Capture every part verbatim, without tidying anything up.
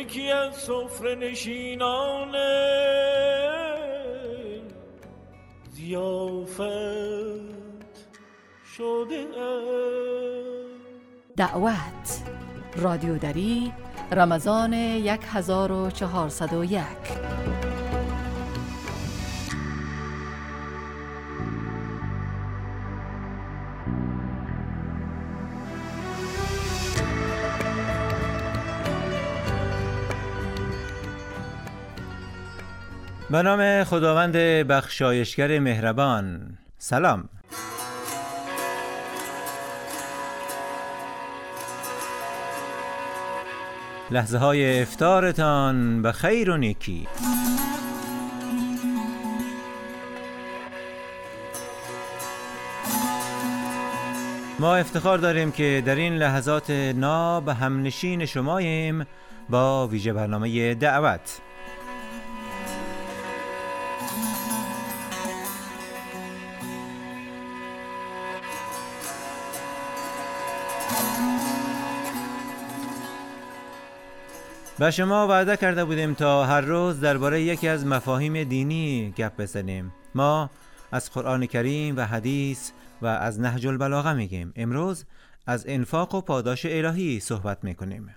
یکی از سفره نشینان ضیافت شده. دعوت رادیودری رمضان یک هزار و چهارصد و یک. به نام خداوند بخشایشگر مهربان. سلام. لحظه های افطارتان به خیر و نیکی. ما افتخار داریم که در این لحظات ناب همنشین شماییم با ویژه برنامه دعوت. و شما وعده کرده بودیم تا هر روز درباره یکی از مفاهیم دینی گپ بزنیم. ما از قرآن کریم و حدیث و از نهج البلاغه میگیم. امروز از انفاق و پاداش الهی صحبت میکنیم.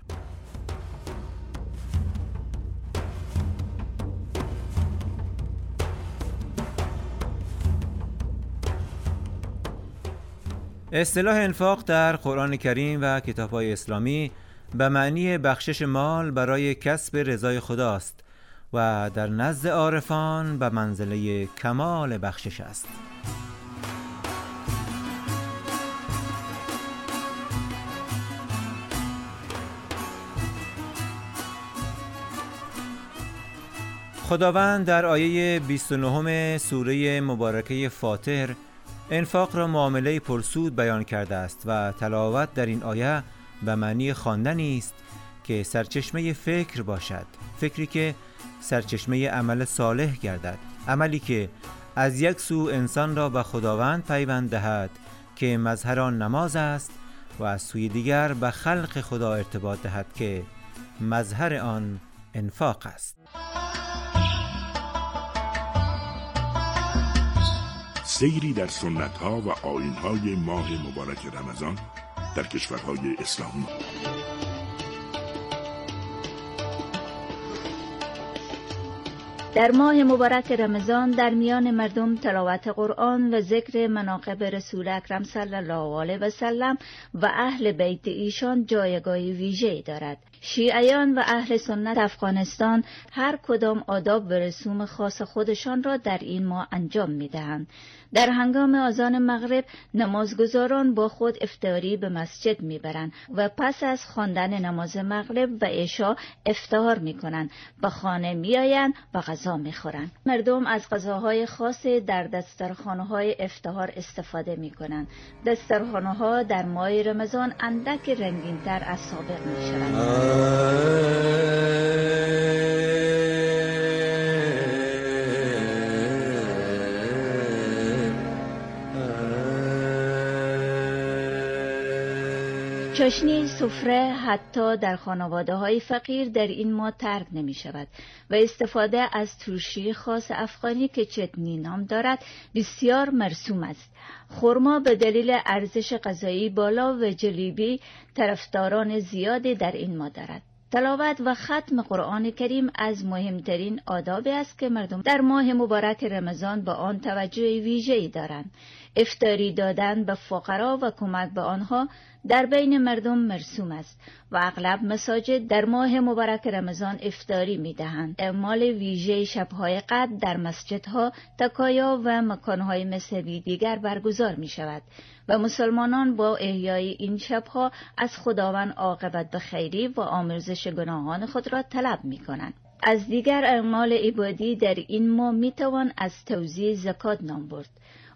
اصطلاح انفاق در قرآن کریم و کتاب‌های اسلامی به معنی بخشش مال برای کسب رضای خداست و در نزد عارفان به منزله کمال بخشش است. خداوند در آیه بیست و نه سوره مبارکه فاطر انفاق را معامله پرسود بیان کرده است و تلاوت در این آیه به معنی خواندنی است که سرچشمه فکر باشد، فکری که سرچشمه عمل صالح گردد، عملی که از یک سو انسان را به خداوند پیوند دهد که مظهر آن نماز است و از سوی دیگر به خلق خدا ارتباط دهد که مظهر آن انفاق است. سیری در سنت‌ها و آیین‌های ماه مبارک رمضان در کشورهای اسلامی. در ماه مبارک رمضان در میان مردم تلاوت قرآن و ذکر مناقب رسول اکرم صلی الله علیه و سلم و اهل بیت ایشان جایگاه ویژه‌ای دارد. شیعیان و اهل سنت افغانستان هر کدام آداب و رسوم خاص خودشان را در این ماه انجام می‌دهند. در هنگام اذان مغرب نمازگزاران با خود افطاری به مسجد میبرند و پس از خواندن نماز مغرب و عشا افطار میکنند، به خانه میآیند و غذا میخورند. مردم از غذاهای خاصی در دسترخوان‌های افطار استفاده میکنند. دسترخوان‌ها در ماه رمضان اندک رنگین‌تر از سابق میشوند. چاشنی سفره حتی در خانواده‌های فقیر در این ماه ترک نمی شود و استفاده از ترشی خاص افغانی که چتنی نام دارد بسیار مرسوم است. خرما به دلیل ارزش غذایی بالا و جلیبی طرفداران زیادی در این ماه دارد. تلاوت و ختم قرآن کریم از مهمترین آدابی است که مردم در ماه مبارک رمضان به آن توجه ویژه‌ای دارند. افطاری دادن به فقرا و کمک به آنها در بین مردم مرسوم است و اغلب مساجد در ماه مبارک رمضان افطاری می‌دهند. اعمال ویژه شب‌های قدر در مسجدها، تکایا و مکان‌های مذهبی دیگر برگزار می‌شود و مسلمانان با احیای این شب‌ها از خداوند عاقبت به خیری و آمرزش گناهان خود را طلب می‌کنند. از دیگر اعمال عبادی در این ماه می‌توان از توزیع زکات نام برد.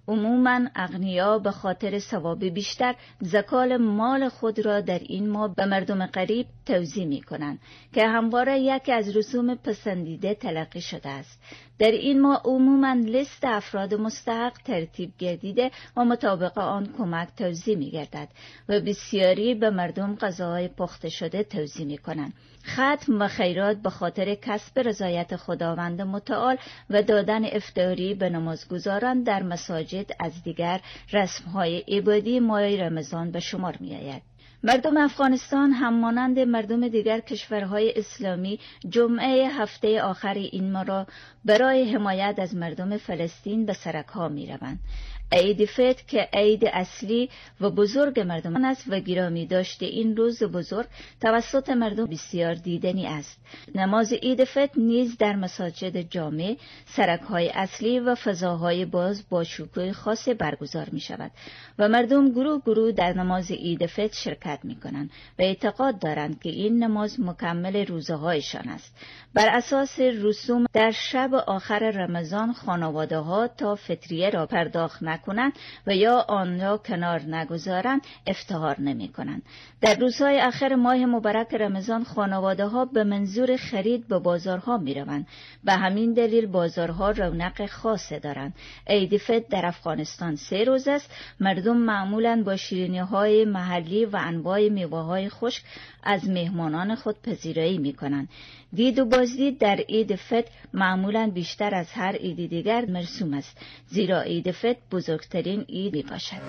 عموماً اغنیا به خاطر ثواب بیشتر زکات مال خود را در این ماه به مردم غریب توزیع می کنند که همواره یکی از رسوم پسندیده تلقی شده است. در این ماه عموماً لیست افراد مستحق ترتیب گردیده و مطابق آن کمک توزیع می گردد و بسیاری به مردم غذاهای پخته شده توزیع می کنند. ختم و خیرات به خاطر کسب رضایت خداوند متعال و دادن افطاری به نمازگزاران در مساجد از دیگر رسم‌های عبادی ماه رمضان به شمار می‌آید. مردم افغانستان هم مانند مردم دیگر کشورهای اسلامی جمعه هفته آخر این ماه را برای حمایت از مردم فلسطین به سرک‌ها می‌روند. عید فطر که عید اصلی و بزرگ مردم است و گرامی داشته این روز بزرگ توسط مردم بسیار دیدنی است. نماز عید فطر نیز در مساجد جامع، سرک‌های اصلی و فضاهای باز با شکوه خاص برگزار می شود و مردم گروه گروه در نماز عید فطر شرکت می کنند و اعتقاد دارند که این نماز مکمل روزهایشان است. بر اساس رسوم در شب آخر رمضان خانواده ها تا فطریه را پرداخت نکنند و یا آن را کنار نگذارند افتخار نمی کنند. در روزهای آخر ماه مبارک رمضان خانواده ها به منظور خرید به بازارها می روند. به همین دلیل بازارها رونق خاص دارند. عید فطر در افغانستان سه روز است. مردم معمولاً با شیرینی های محلی و انواع میوه های خشک از مهمانان خود پذیرایی می کنند. دید و بازدید در عید فطر معمولاً بیشتر از هر عید دیگر مرسوم است، زیرا عید فطر بزرگترین عید می باشد.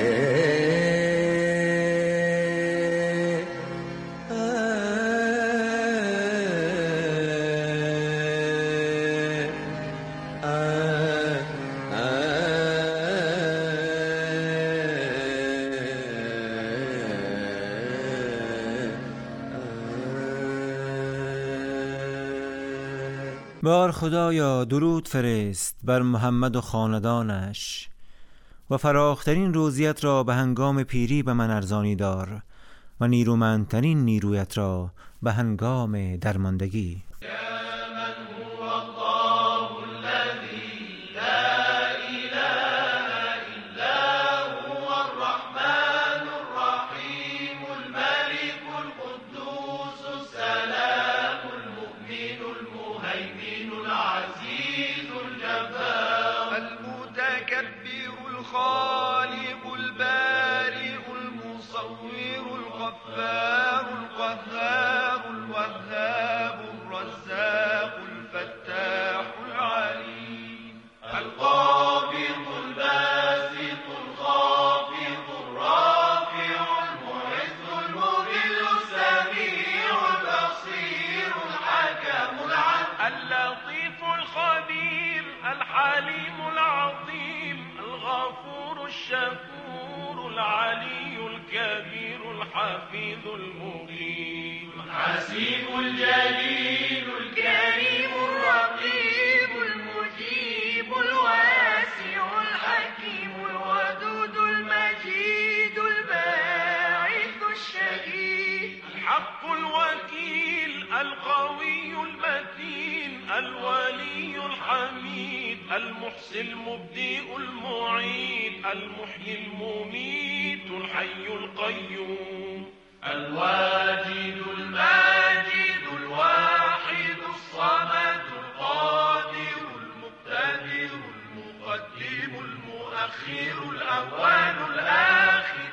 بار خدایا درود فرست بر محمد و خاندانش و فراخترین روزیت را به هنگام پیری به من ارزانی دار و نیرومندترین نیرویت را به هنگام درماندگی. الحليم العظيم الغفور الشكور العلي الكبير الحفيظ المقيم الحسيب الجليل الكريم الرقيب المجيب الواسع الحكيم الودود المجيد الباعث الشهيد الحق الوكيل القوي المتين الولي الحميد المحسن المبدئ المعيد المحيي المميت الحي القيوم الواجد الماجد الواحد الصمد القادر المقتدر المقدم المؤخر الأول الآخر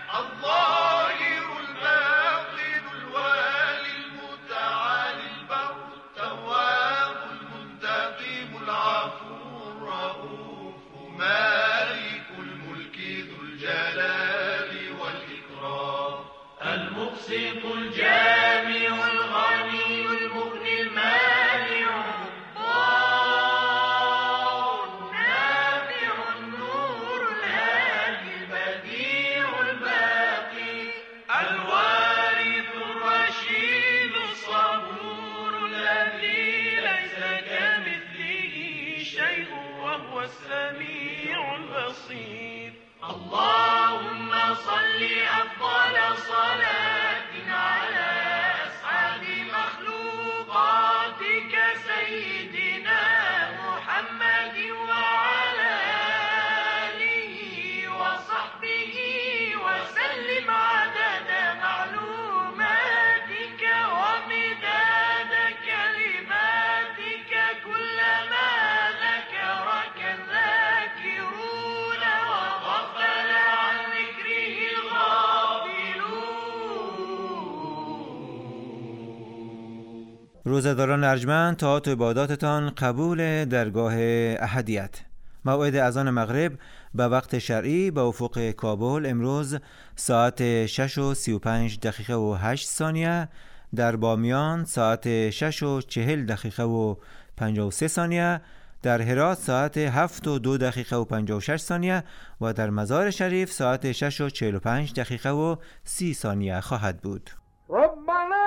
الظاهر الباطن الوالي المتعالي البر التواب المنتقم العفو الرؤوف مالك الملك ذو الجلال والإكرام المقسط الجامع الغني المغني المانع الضار النافع النور الهادي البديع الباقي الوارث الرشيد الصبور الذي ليس كمثله شيء وهو السميع البصير. اللهم صل أفضل صلاة على أسعد روزه‌داران ارجمند، طاعات و عباداتتان قبول درگاه احدیت. موعد اذان مغرب به وقت شرعی به افق کابل امروز ساعت شش و سی و پنج دقیقه و هشت ثانیه، در بامیان ساعت شش و چهل دقیقه و پنجاه و سه ثانیه، در هرات ساعت هفت و دو دقیقه و پنجاه و شش ثانیه و در مزار شریف ساعت شش و چهل و پنج دقیقه و سی ثانیه خواهد بود. ربنا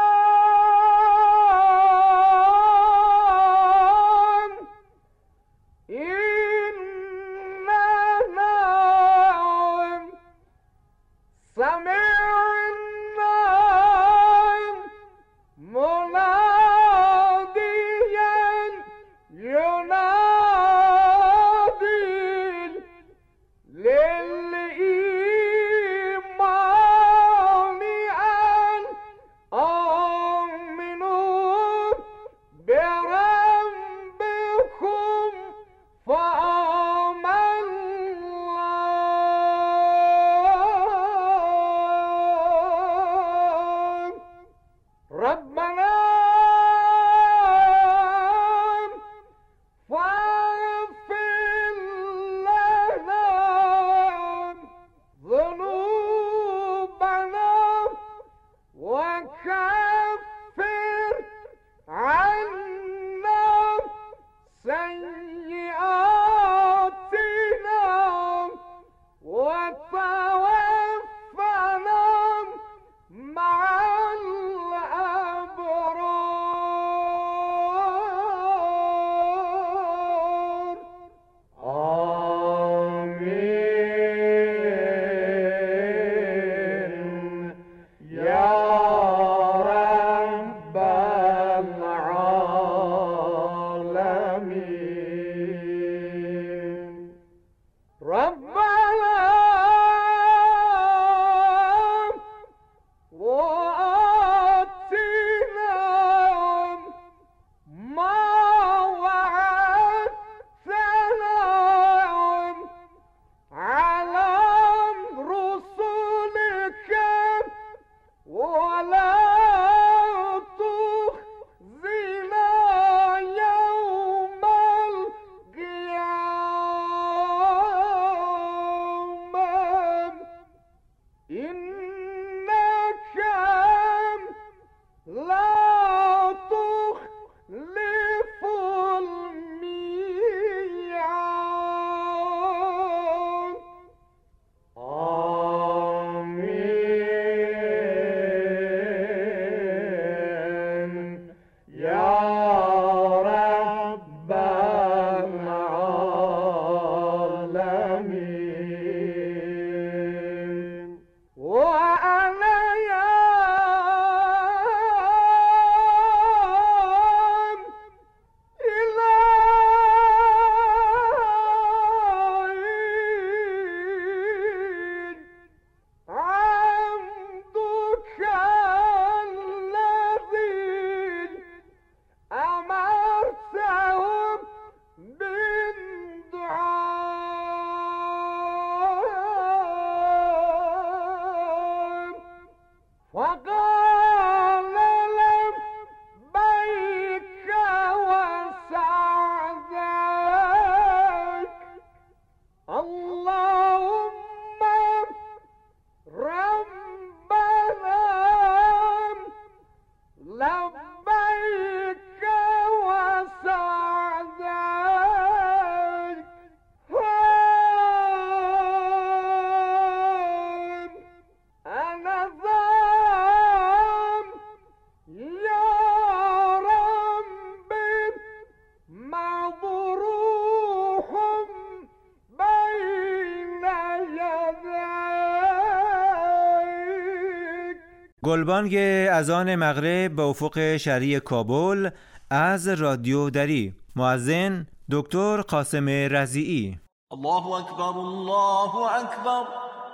گلبانگ اذان مغرب به افق شرعی کابل از رادیو دری. مؤذن دکتر قاسم رضیعی. الله اکبر، الله اکبر،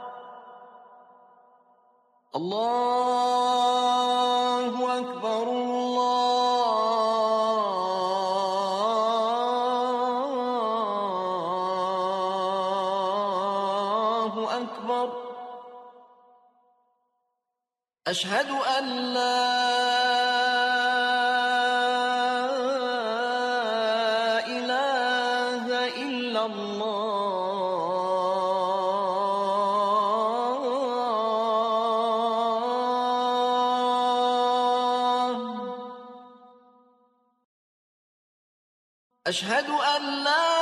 الله اکبر، الله اکبر. اشهد ان لا أشهد أن لا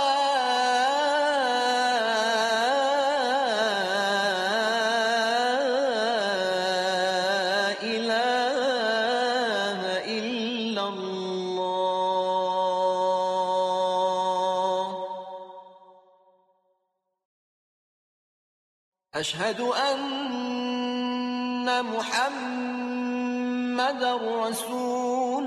إله إلا الله. أشهد أن محمدًا رسول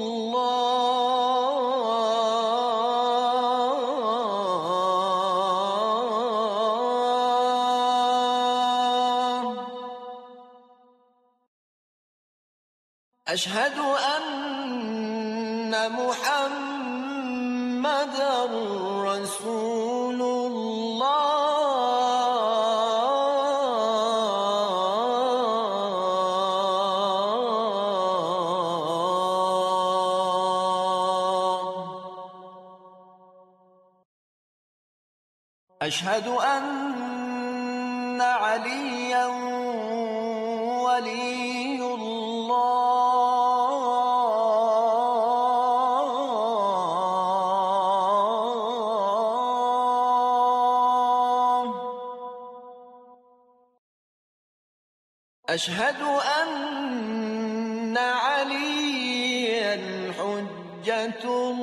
الله. أشهد أن محمدًا رسول أشهد أن عليا ولي الله. أشهد أن عليا حجة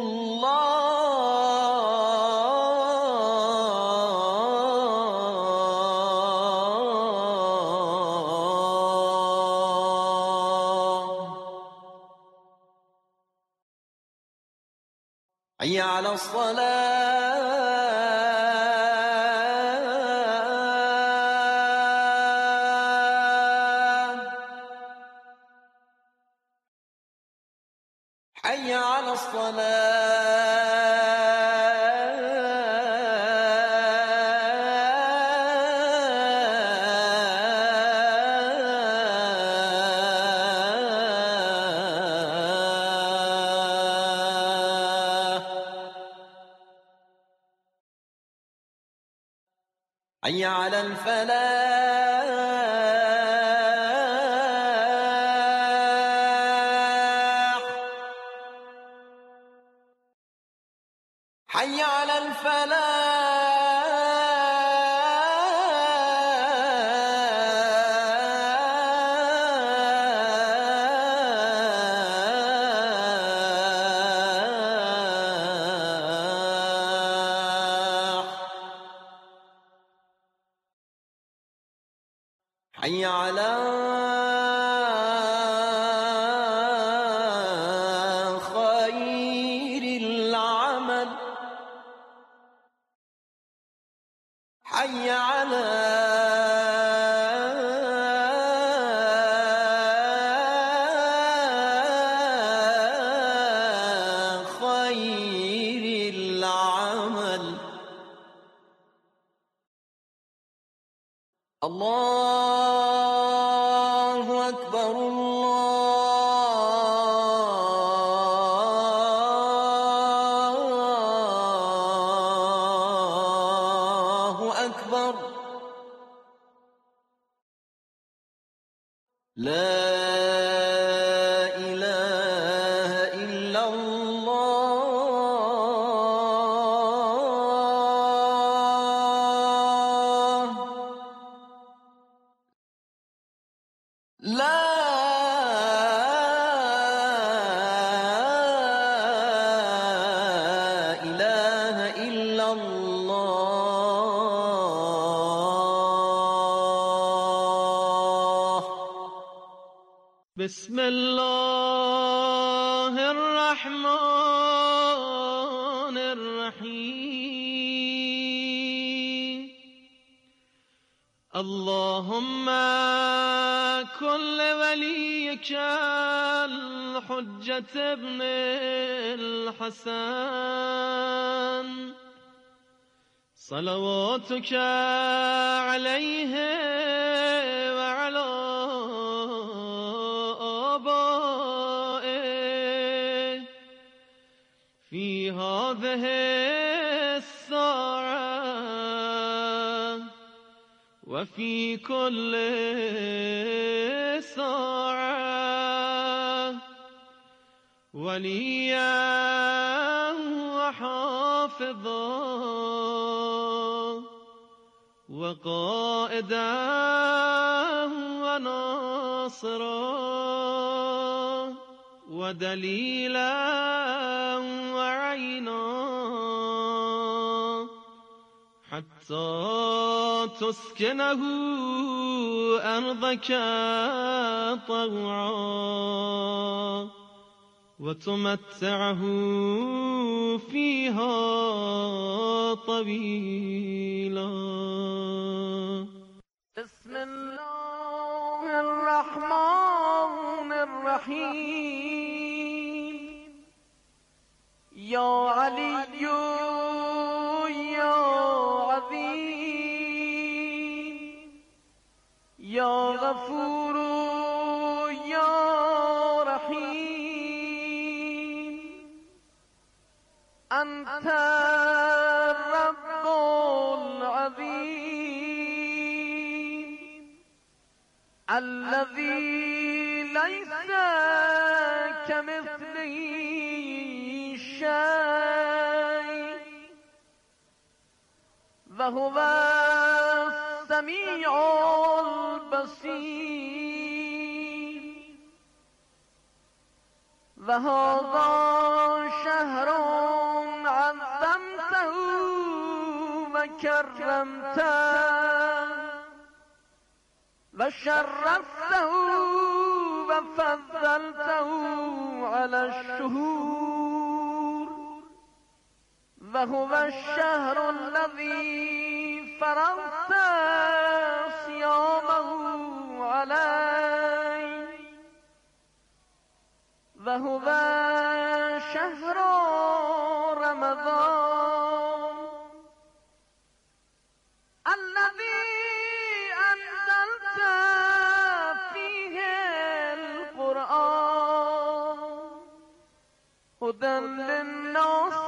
حي على الصلاة. حي على حي على الفلاح. حي على الفلاح. حي على خير العمل. حي على خير العمل. الله أكبر الله أكبر. لا إله إلا الله. لا إله إلا الله. بسم الله الرحمن الرحيم. اللهم كن لوليك الحجة ابن الحسن صلواتك عليه وعلى آبائه في هذه الساعة وفي كل ساعة وليا حافظا وقائدا وناصرا ودليلا وعينا حتى تسكنه أرضك طوعا وتمتعه فيها طويلا. بسم الله الرحمن الرحيم. يا علي يا عظيم يا غفور يا رحيم أنت الرب العظيم الذي ليس كمثله شيء وهو السميع البصير. وهذا شهر عظمته وكرمته وشرفته وفضلته على الشهور. وهو الشهر الذي فرضت صيامه عليه. وهو شهر رمضان الذي أنزلت فيه القرآن هدى للناس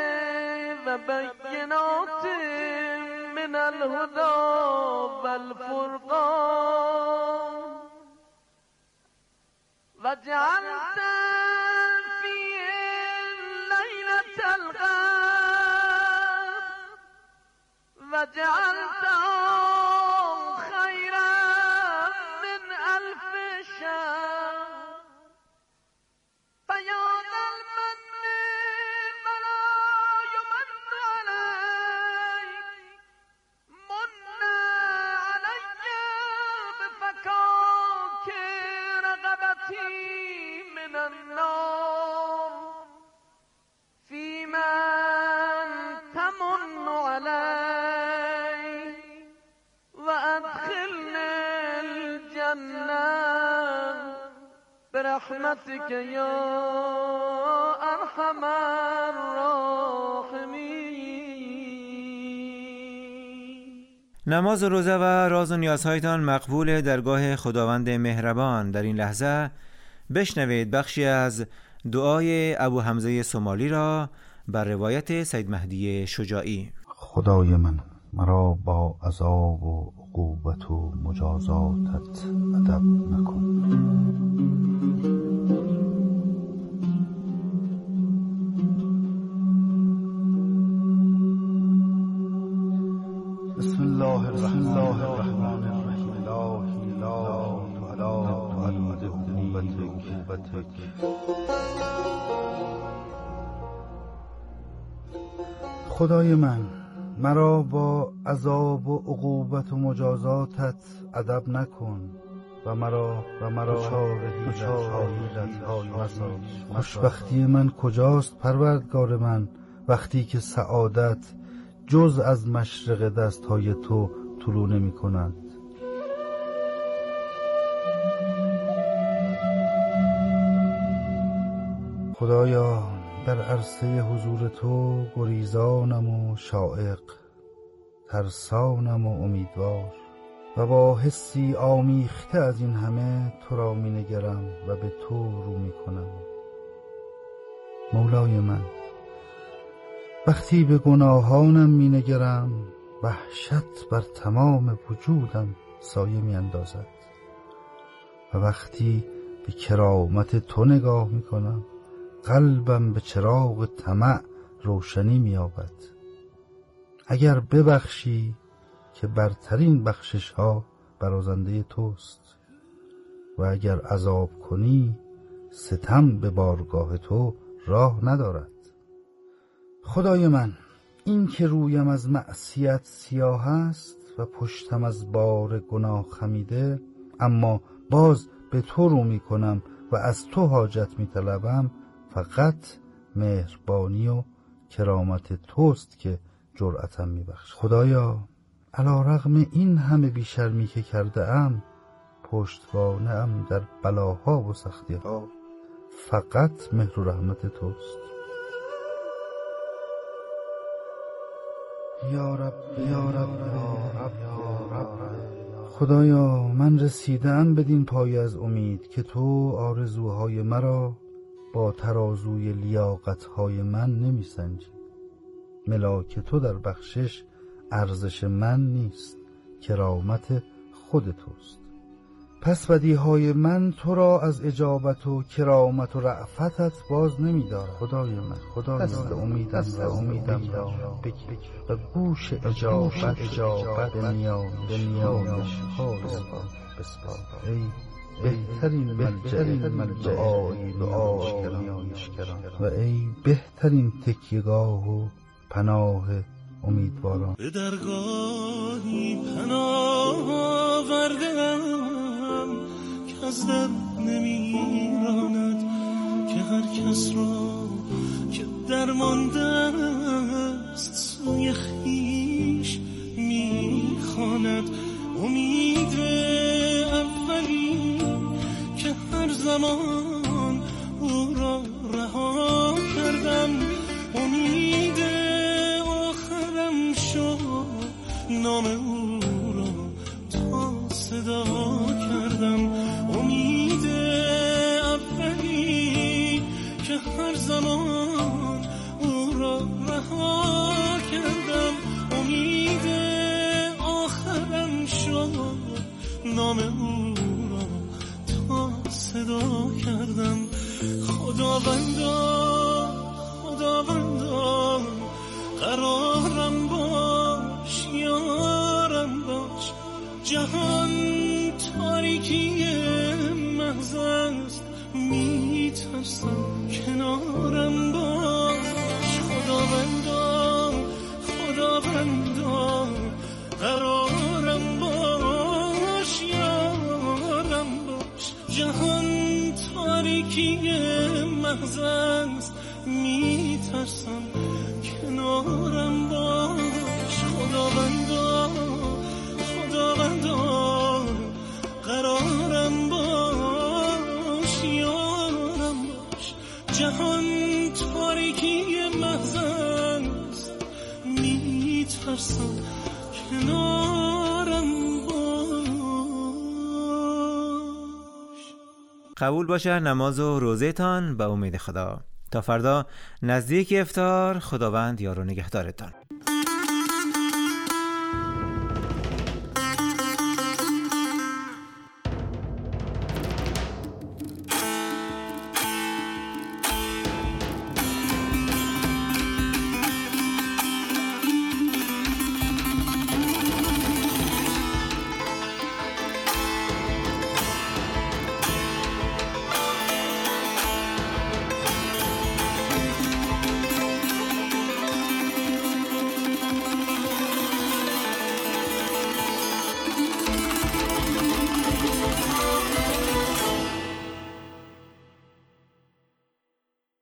وبينات من الهدى والفرقان. وجعلت فيه ليلة القدر وجعلته خيرا من ألف شهر. فيا ذا المن ولا يمن عليك من علي بفكاك رغبتي من النار في من تمن علي وأدخلني الجنة برحمتك يا أرحم الراحمين. نماز و روزه و راز و نیازهایتان مقبول درگاه خداوند مهربان. در این لحظه بشنوید بخشی از دعای ابو حمزه سومالی را بر روایت سید مهدی شجاعی. خدای من، مرا با عذاب و عقوبت و مجازاتت ادب نکن. بسم الله الرحمن الرحیم. الهی لا تعالی عقوبتک. خدای من، مرا با عذاب و عقوبت و مجازاتت ادب نکن و مرا و مرا چاره‌ای مساز. خوشبختی من کجاست پروردگار من، وقتی که سعادت جز از مشرق دستهای تو طلوع نمی کند. خدایا، در عرصه حضور تو گریزانم و شائق، ترسانم و امیدوار و با حسی آمیخته از این همه تو را می نگرم و به تو رو می کنم. مولای من، وقتی به گناهانم می نگرم وحشت بر تمام وجودم سایه می اندازد و وقتی به کرامت تو نگاه می کنم قلبم به چراغ طمع روشنی می‌یابد. اگر ببخشی که برترین بخشش ها برازنده توست و اگر عذاب کنی ستم به بارگاه تو راه ندارد. خدای من، این که رویم از معصیت سیاه است و پشتم از بار گناه خمیده، اما باز به تو رو می کنم و از تو حاجت می طلبم، فقط مهربانی و کرامت توست که جرأتم می بخش. خدایا، علی رغم این همه بیشرمی که کرده ام، پشتوانه ام در بلاها و سختی ها، فقط مهر و رحمت توست. یا رب یا رب یا رب یا رب. خدایا، من رسیدم بدین پای از امید که تو آرزوهای مرا با ترازوی لیاقتهای من نمی سنجی. ملاک تو در بخشش ارزش من نیست، کرامت خود توست. پس بدیهای من تو را از اجابت و کرامت و رأفتت باز نمی دارد. خدای من، خدای دست امیدم دست امیدم را بگیر و گوش اجابت اجابت به نیایش ها بسپار. ای بهترین بهترین ملجأی نیایشگران و ای بهترین تکیه‌گاه و پناه امیدواران. به درگاهی پناه آوردم که از در نمیراند، که هر کس را که درمانده است سوی خویش میخواند. امید اولی که هر زمان او را رها کردم، امید آخرم شد نام او را تا صدا کردم. امید اولی که هر زمان او را رها کردم، امید آخرم شد نام او را تا صدا کردم. خداوندا خداوندا قرارم باش، یارم باش. جهان تاریکی محض است، میترسم کنارم باش. خداوندا خداوندا قرارم باش، یارم باش. جهان تاریکی محض است، میترسم کنارم باش. خداوندا خداوندا قرارم باش، یارم باش. جهان تاریکی محض است، میترسم کنارم باش. قبول باشه نماز و روزه‌تان به امید خدا. تا فردا نزدیک افطار، خداوند یار و نگهدارتان.